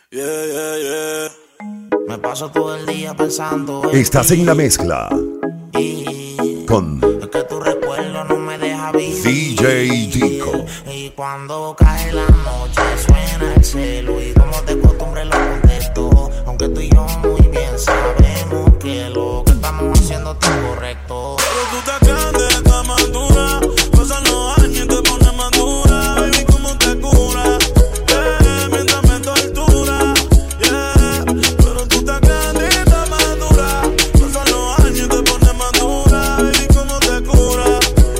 Yeah, yeah, yeah. Me paso todo el día pensando en Estás ti. en la mezcla Y con es que tu recuerdo no me deja vivir. DJ Dico. Y cuando cae la noche suena el celo y como de costumbre lo contesto. Aunque tú y yo muy bien sabemos que lo que estamos haciendo está incorrecto. Pero tú te grandes, estás madura. Pasan los años y te pones madura. Baby, ¿cómo te cura? Mientras me tortura. Yeah. Pero tú te grandes, estás madura. Pasan los años y te pones madura. Baby, ¿cómo te cura?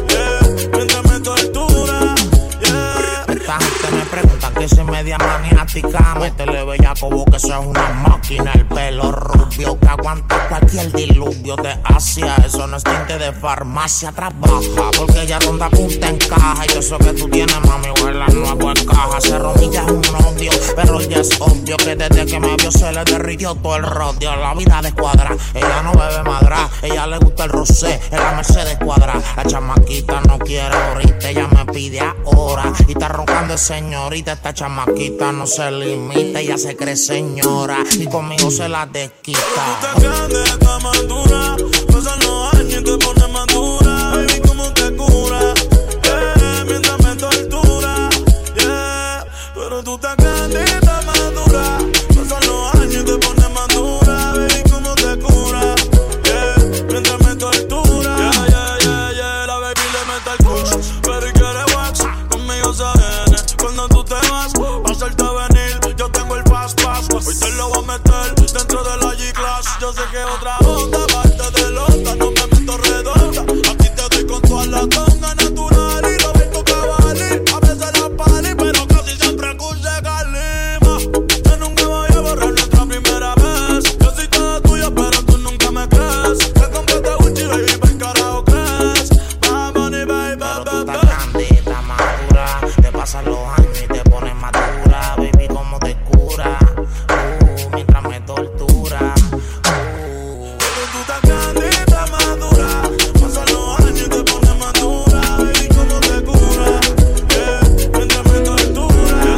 Mientras me tortura. Yeah. Esta gente me pregunta que soy media maniática. Métele bellaco vos que sos una máquina. El pelo rubio que aguanta cualquier diluvio de Asia. Eso no es tinte de farmacia, trabaja. Porque ella ronda punta en caja. Y eso que tú tienes, mami, huele nuevo en caja. Se romilla es un odio, pero ya es obvio que desde que me vio se le derritió todo el rodio. La vida de cuadra, ella no bebe madra. Ella le gusta el rosé, en la Mercedes cuadra. La chamaquita no quiere ahorita, ella me pide ahora. Y está roncando de señorita, esta chamaquita no se limita. Ella se cree señora y conmigo se la desquita. Tú te grandes, estás madura. Pasan los años y te pones madura. Baby, ¿cómo te cura? Mientras me tortura. Yeah. Pero tú te grandes, estás madura. Pasan los años y te pones madura. Baby, ¿cómo te cura? Mientras me tortura. Yeah. La baby le mete el kush, pero y quiere wax. Conmigo se viene. Cuando tú te vas, pa' hacerte venir. Yo tengo el fast pass. Hoy te lo voy a meter dentro de la G-Class. Yo sé que otra onda, parte de loca. No me meto redonda. A ti te doy con toda la tonga natural. Y lo vengo cabalí. A veces la pali, pero casi siempre escuché calima. Yo nunca voy a borrar nuestra primera vez. Yo soy toda tuya, pero tú nunca me crees. Que comprate Gucci, baby, ¿por carajo crees? Vamos, ni baby, Pero tú estás grande, estás madura. Te pasan los años y te pones madura. Baby, ¿cómo te cura? Mientras me tortura. Pero tú estás grande, estás madura. Pasan los años y te pones madura. Baby, ¿cómo te cura? Mientras me tortura.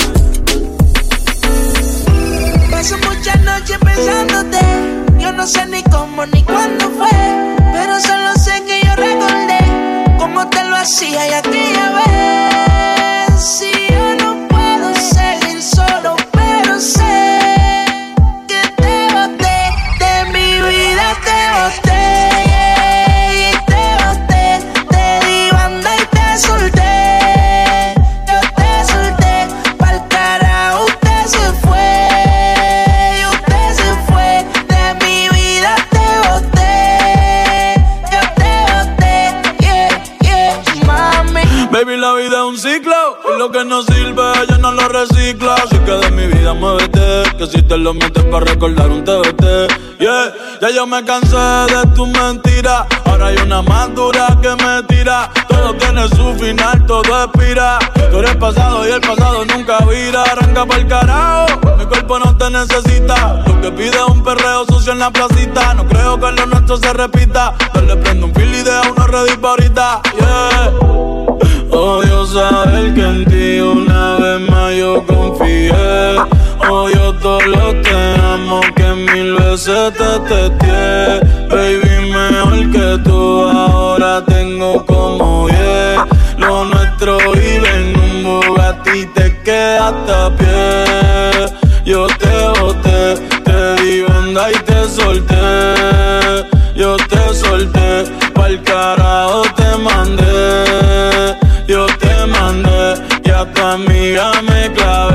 Paso muchas noches pensándote. Yo no sé ni cómo ni cuándo fue, pero solo sé que yo recordé cómo te lo hacía y aquella vez. Si yo no puedo seguir solo, pero sé que te boté, de mi vida te boté. Y te boté, te di banda y te solté. Yo te solté, pa'l carajo usted se fue. Y usted se fue, de mi vida te boté. Yo te boté, yeah, mami. Baby, la vida es un ciclo. Y lo que no sirve, ella no lo recicla. Así que de mi vida muévete. Que si te lo metes para recordar un TBT. Yeah, ya yo me cansé de tus mentiras. Ahora hay una más dura que me tira. Todo tiene su final, todo expira. Tú eres pasado y el pasado nunca vira. Arranca pa'l carajo, mi cuerpo no te necesita. Lo que pide es un perreo sucio en la placita. No creo que lo nuestro se repita. Dale, prendo un fil y deja uno ready pa' ahorita. Yeah. Odio saber que en ti una vez más yo confié. Odio todo lo te amo que mil veces te testé. Baby, mejor que tú ahora tengo como 10. Lo nuestro vive en un Bugatti, te quedaste a pie. Yo te boté, te di onda y te solté. Yo te solté, pa'l carajo te mandé. Yo te mandé y a tu amiga me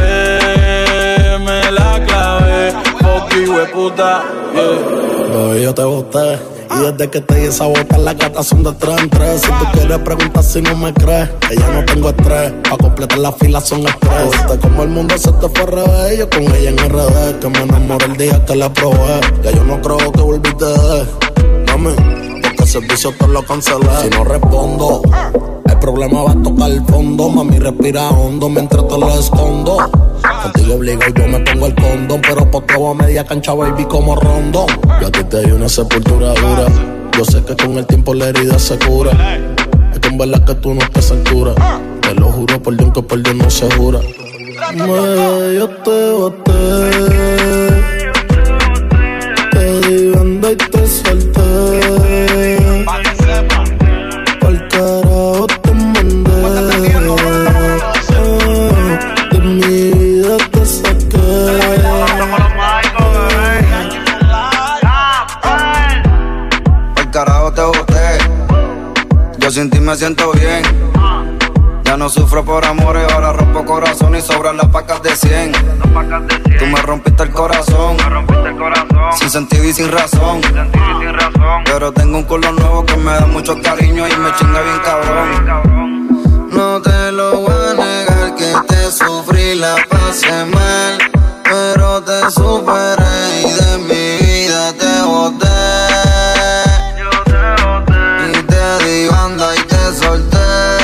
clavé. Me la clavé, poqui hueputa, yeah. Baby, yo te boté. Y desde que te di esa bota, las gatas son de 3 en 3. Si tú quieres preguntar si no me crees, que ya no tengo estrés. Pa' completar la fila son estrés. Viste como el mundo se te fue al revés. Yo con ella en RD, que me enamoré el día que la probé. Ya yo no creo que volviste de mami, porque el servicio te lo cancelé. Si no respondo, el problema va a tocar el fondo. Mami, respira hondo mientras te lo escondo. Contigo obligo y yo me pongo el condón, pero poteo a media cancha, baby, como Rondón. Yo a ti te di una sepultura dura. Yo sé que con el tiempo la herida se cura. Es que en verdad que tú no estás a altura. Te lo juro por Dios que por Dios no se jura. Yo te boté siento bien. Ya no sufro por amores, ahora rompo corazón y sobran las pacas de 100. Tú me rompiste el corazón, sin sentido y sin razón. Pero tengo un culo nuevo que me da mucho cariño y me chinga bien cabrón. No te lo voy a negar que te sufrí, la pasé mal, pero te superé y de mi vida te boté. Y te di banda y te solté.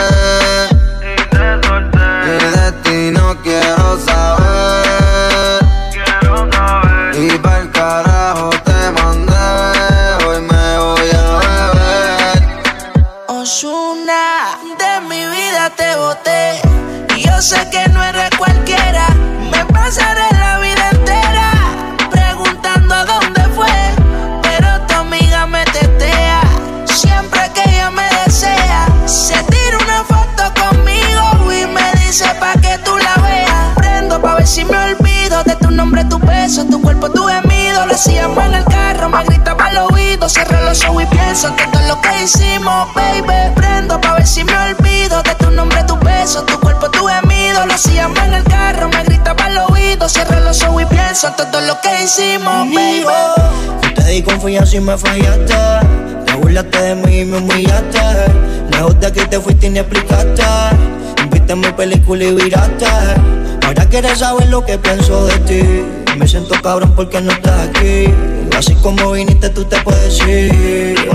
Y de ti no quiero saber. Y pa'l carajo te mandé. Hoy me voy a beber. Ozuna, de mi vida te boté. Y yo sé que no eres cualquiera. Me pasaré la vida entera preguntando a dónde fue, pero tu amiga me tetea. Siempre que ella me desea, se tira una foto conmigo y me dice pa' que tú la veas. Prendo pa' ver si me olvido de tu nombre, tu beso, tu cuerpo, tu gemido. Lo hacíamos en el carro, me gritaba al oído. Cierro los ojos y pienso en todo lo que hicimos, baby. Prendo pa' ver si me olvido de tu nombre, tu beso, tu cuerpo, tu gemido. Lo hacíamos en el carro, me gritaba al oído. Cierro los ojos y pienso en todo lo que hicimos, baby. Yo te di confianza y me fallaste. Te burlaste de mí y me humillaste. Lejos de aquí te fuiste y ni explicaste. Viste mi película y viraste. Ahora quieres saber lo que pienso de ti. Me siento cabrón porque no estás aquí. Así como viniste tú te puedes ir.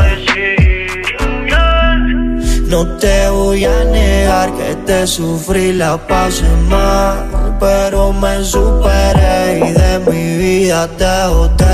No te voy a negar que te sufrí, la pasé mal, pero me superé y de mi vida te boté.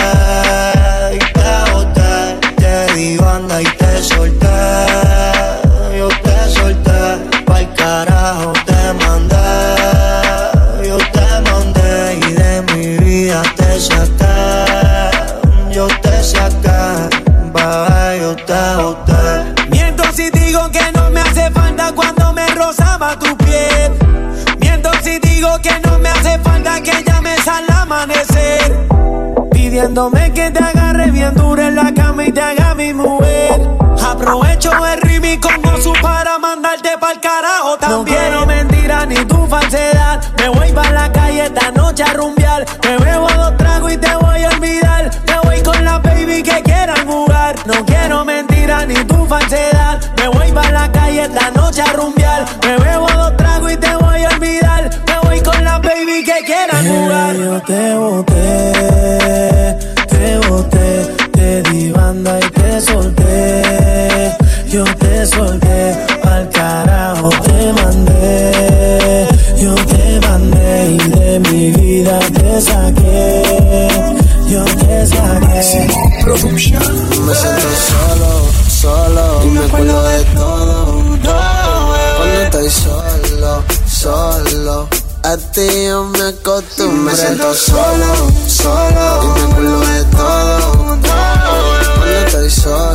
Te di banda y te solté. Yo te solté, pa'l carajo te mandé. Yo te mandé y de mi vida te saqué. Yo te saqué, bebé, yo te boté. Miento si digo que no me hace falta cuando me rozaba tu piel. Miento si digo que no me hace falta que llames al amanecer, pidiéndome que te agarre bien duro en la cama y te haga mi mujer. Aprovecho el ritmo con gozo para mandarte pa'l carajo también. No quiero mentiras ni tu falsedad. Me voy pa' la calle esta noche a rumbear. Me bebo 2 tragos y te voy a olvidar. Me voy con la baby que quieran jugar. No quiero mentiras ni tu falsedad. Me voy pa' la calle esta noche a rumbear. Me bebo 2 tragos y te voy a olvidar. Me voy con la baby que quieran jugar. Yo te boté, te di banda y te solté. Yo te solté, pa'l carajo te mandé. Yo te mandé y de mi vida te saqué. Yo te saqué. Me siento solo y me acuerdo de todo. Cuando estoy solo, a ti yo me acostumbré. Me siento solo y me acuerdo de todo. Cuando estoy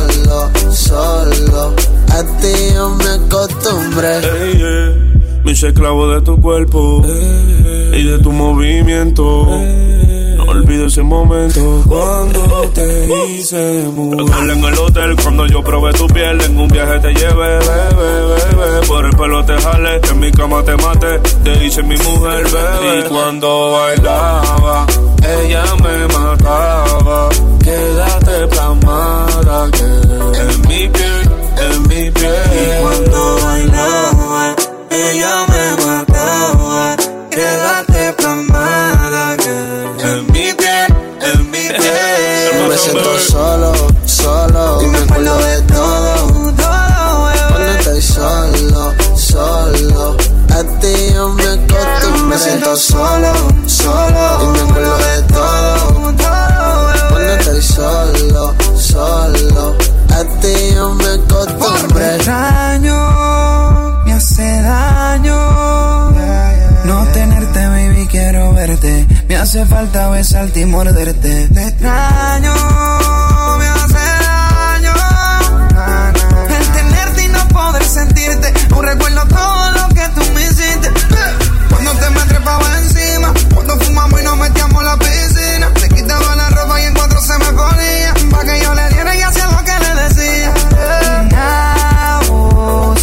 solo, a ti yo me acostumbré. Hey, yeah. Me hice esclavo de tu cuerpo y de tu movimiento. No olvido ese momento cuando te hice mujer. Recuerda en el hotel cuando yo probé tu piel. En un viaje te llevé, bebé. Por el pelo te jalé, en mi cama te maté. Te hice mi mujer, bebé. Y cuando bailaba, ella me mataba. Quédate plasmada que en mi piel. Y cuando bailaba, ella me mataba. Quédate plasmada que en mi piel. Me siento solo y me acuerdo de todo. Cuando estoy solo, a ti yo me acostumbré. Me siento solo y me acuerdo de todo. Cuando estoy solo, a ti yo me acostumbré. Me extraño, me hace daño no tenerte, baby, quiero verte. Me hace falta besarte y morderte. Te extraño, me hace daño el tenerte y no poder sentirte. Aún recuerdo todo lo que tú me hiciste. Cuando te me trepaba encima, cuando fumamos y nos metíamos a la piscina. Te quitaba la ropa y en 4 se me ponía, pa' que yo le diera y hacía lo que le decía.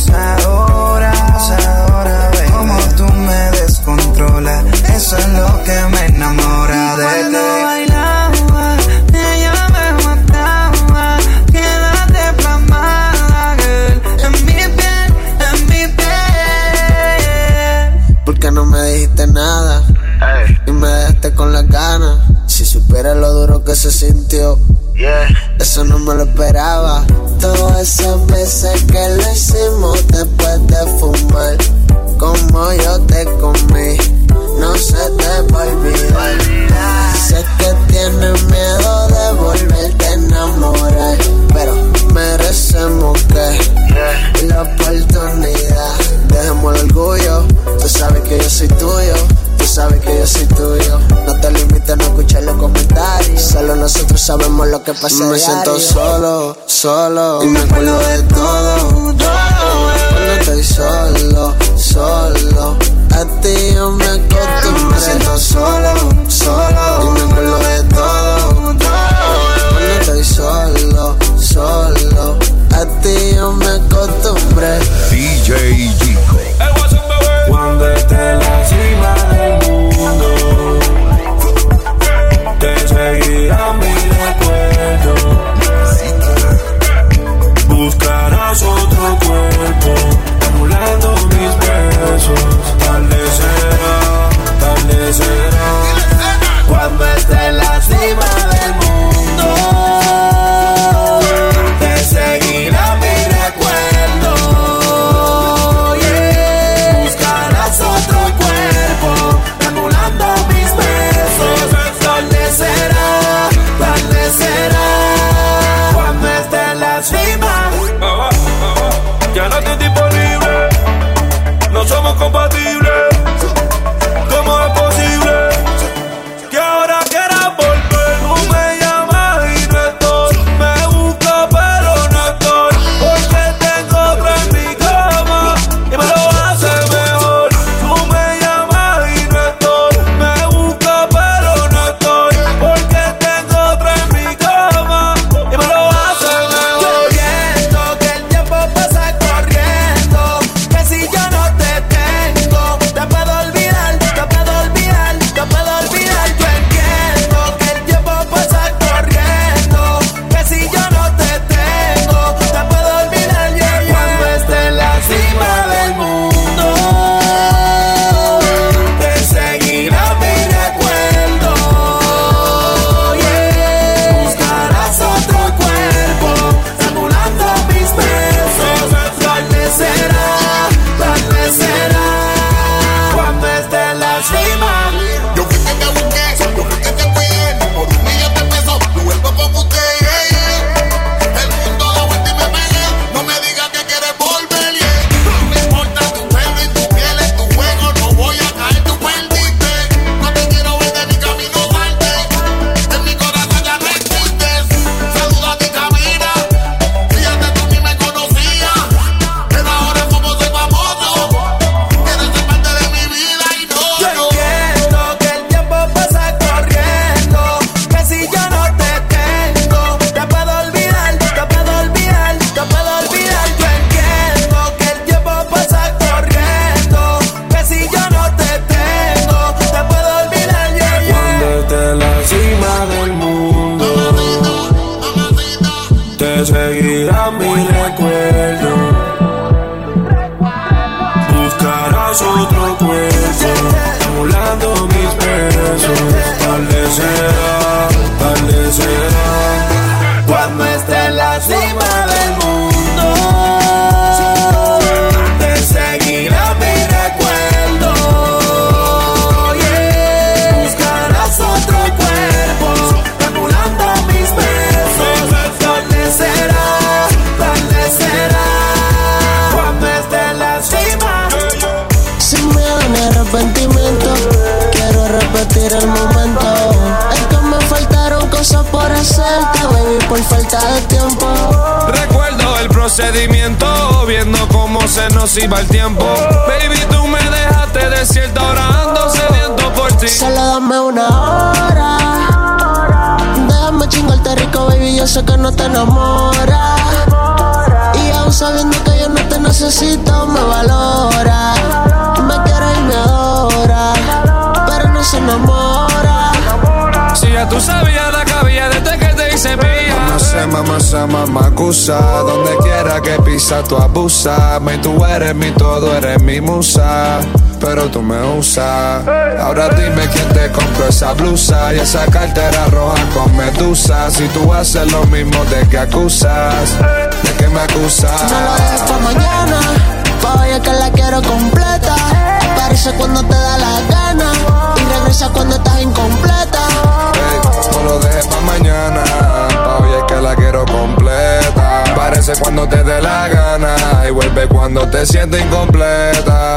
que se sintió. Eso no me lo esperaba. Todas esas veces que lo hicimos después de fumar, como yo te comí, no se te va a olvidar. Sé que tienes miedo de volverte a enamorar, pero merecemos que la oportunidad. Dejemos el orgullo, tú sabes que yo soy tuyo, tú sabes que yo soy tuyo. No te limites a no escuchar los comentarios, solo nosotros sabemos lo que pasa. Me siento solo, solo, y me acuerdo de todo. Cuando estoy solo, solo, a ti yo me acostumbré. Me siento solo, solo, y me acuerdo de todo. Cuando estoy solo, solo, a ti yo me acostumbré. DJ Dico. Cuando esté en la cima del mundo, te seguirá mi recuerdo. Buscarás otro cuerpo, anulando mis besos. Tarde será, cuando esté en la cima del mundo, te seguirá mi recuerdo. Buscarás otro cuerpo, anulando mis besos. Tarde será, cuando esté en la cima. Ya no estoy disponible, no somos compatibles. ¿Cómo es posible que ahora quieras volver? No me llamas y no estoy, me buscas pero no estoy, porque tengo otra en mi cama y me lo hace mejor. No me llamas y no estoy, me buscas pero no estoy, porque tengo otra en mi cama y me lo hace mejor. Yo siento que el tiempo pasa corriendo, que si yo no te tengo, te puedo olvidar, te puedo olvidar, te puedo olvidar. Yo entiendo que el tiempo pasa corriendo, que si yo no te tengo, te puedo olvidar. Cuando esté en la cima del mundo, te seguirá mi recuerdo. Buscarás otro cuerpo, emulando mis besos. Tarde será, cuando esté en la cima. Yo fui que te busqué, yo fui que te cuidé. Por un millón de pesos, tu vuelvo con usted. El mundo da vuelta y me pegué. No me digas que quieres volver. No me importa tu pelo y tu piel, en tu juego no voy a caer, tú perdiste. No te quiero ver de mi camino, salte. En mi corazón ya no existes. Saluda a ti, camina. Fíjate, tú ni me conocías, pero ahora como soy famoso, quieres ser parte de mi vida y no. Yo entiendo que el tiempo pasa corriendo, que si yo no te tengo, te puedo olvidar, te puedo olvidar, te puedo olvidar. Yo entiendo que el tiempo pasa corriendo, que si yo no te tengo, te puedo olvidar. Cuando esté en la cima del mundo, te seguirá mi recuerdo. Buscarás otro cuerpo, emulando mis besos. Tarde será, cuando esté en la cima del mundo, te seguirá mi recuerdo. Buscarás otro cuerpo, emulando mis besos. Tarde será, cuando esté en la cima. Si me da arrepentimiento, quiero repetir el momento. Es que me faltaron cosas por hacerte, baby, por falta de tiempo. Recuerdo el procedimiento, viendo cómo se nos iba el tiempo. Baby, tú me dejaste desierto, ahora ando sediento por ti. Solo dame una hora, déjame chingarte rico, baby, yo sé que no te enamoras. Y aún sabiendo que yo no te necesito, me valora. Me quiere y me adora, pero no se enamora. Si ya tú sabías la cabilla desde que te hice mía. Mamá, acusa. Donde quiera que pisa tú abusas. Tú eres mi todo, eres mi musa. pero tú me usas. Ahora dime quién te compró esa blusa y esa cartera roja con medusa. Si tú haces lo mismo, ¿de qué acusas? ¿De qué me acusas? No lo dejes pa' mañana, pa' hoy es que la quiero completa. Aparece cuando te da la gana y regresa cuando estás incompleta. Hey, no lo dejes pa' mañana, pa' hoy es que la quiero completa. Aparece cuando te dé la gana y vuelve cuando te sientes incompleta.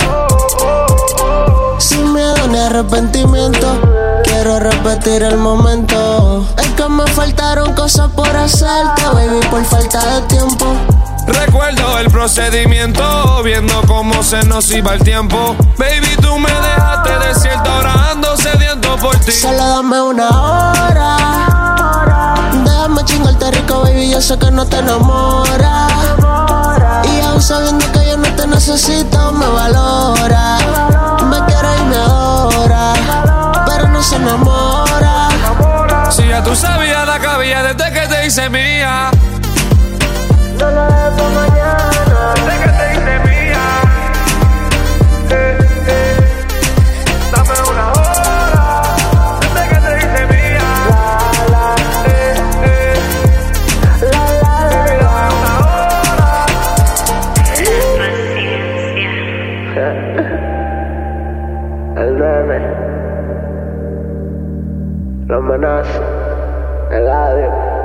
Sin miedo ni arrepentimiento, quiero repetir el momento. Es que me faltaron cosas por hacerte, baby, por falta de tiempo. Recuerdo el procedimiento, viendo cómo se nos iba el tiempo. Baby, tú me dejaste desierto, ahora ando sediento por ti. Solo dame una hora, déjame chingarte rico, baby, yo sé que no te enamora. Y aún sabiendo que yo no te necesito, me valora. Me quiere y me adora, pero no se enamora. Si ya tú sabías la cabía desde que te hice mía. No lo dejes pa' mañana, desde que te hice mía. Dame una hora, desde que te hice mía. Dame una hora. el nene, la amenaza, el adiós.